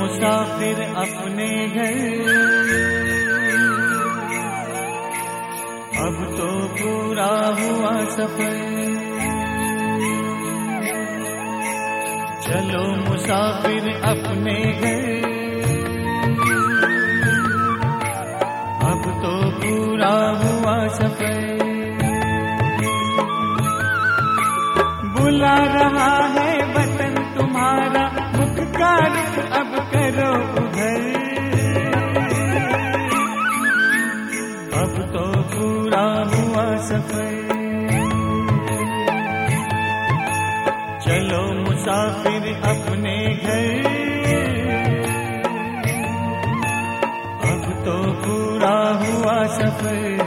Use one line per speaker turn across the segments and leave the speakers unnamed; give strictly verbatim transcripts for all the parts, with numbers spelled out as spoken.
मुसाफिर अपने घर, अब तो पूरा हुआ सफर। चलो मुसाफिर अपने घर, अब तो पूरा हुआ सफर। बुला रहा है वतन तुम्हारा, मुख का रुख अब करो उधर। अब तो पूरा हुआ सफर। चलो मुसाफिर अपने घर, अब तो पूरा हुआ सफर।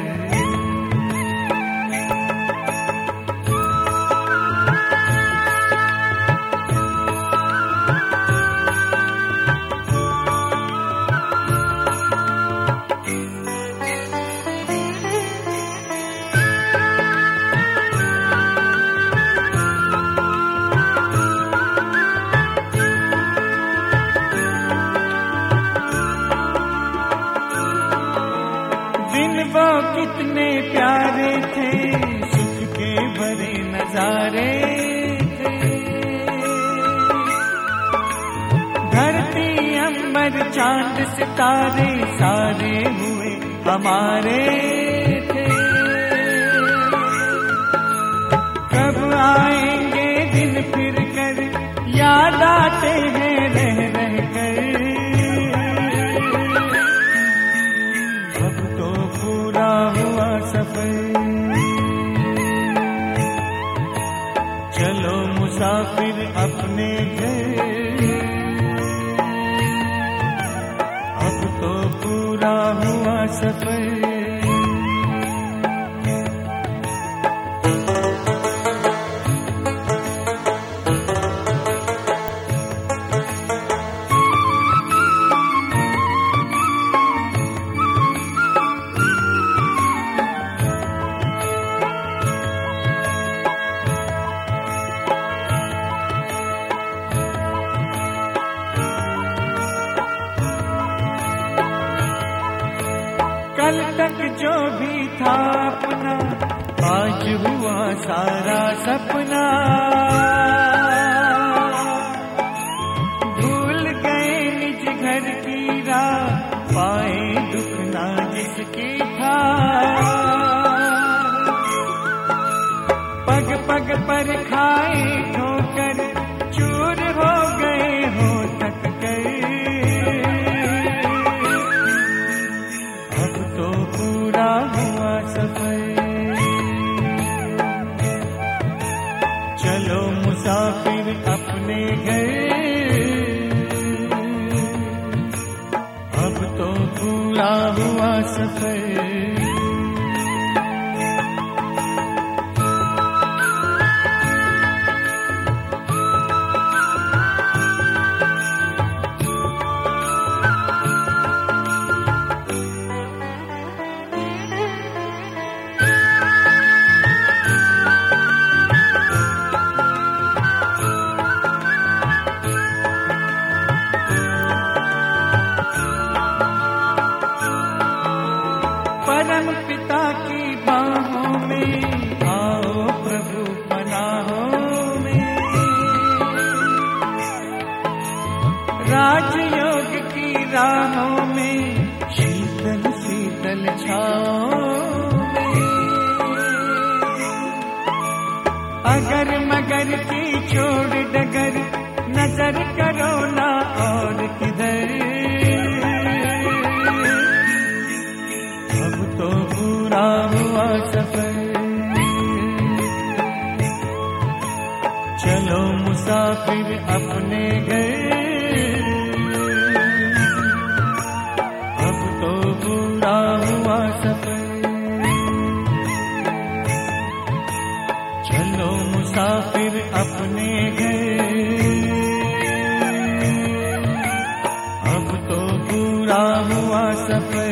वो कितने प्यारे थे, सुख के भरे नजारे थे। धरती अंबर चांद सितारे सारे हुए हमारे थे। कब आएंगे दिन फिर कर, याद आते हैं रह रह कर। पूरा हुआ सफर। चलो मुसाफिर अपने घर, अब तो पूरा हुआ सफर। कल तक जो भी था अपना, आज हुआ सारा सपना। भूल गए निज घर की राह, पाए दुख ना जिसकी था। पग पग पर खाए ठोकर, चूर हो गए हो तक कर। पूरा हुआ सफर। चलो मुसाफिर अपने घर, अब तो पूरा हुआ सफर। परम पिता की बाहों में आओ प्रभु पनाहों में। राजयोग की राहों में, शीतल शीतल छाओं में। अगर मगर की छोड़ डगर, नजर करो ना और किधर। अब तो पूरा हुआ सफर। चलो मुसाफिर अपने घर, अब तो पूरा हुआ सफर। चलो मुसाफिर अपने घर, अब तो पूरा हुआ सफर।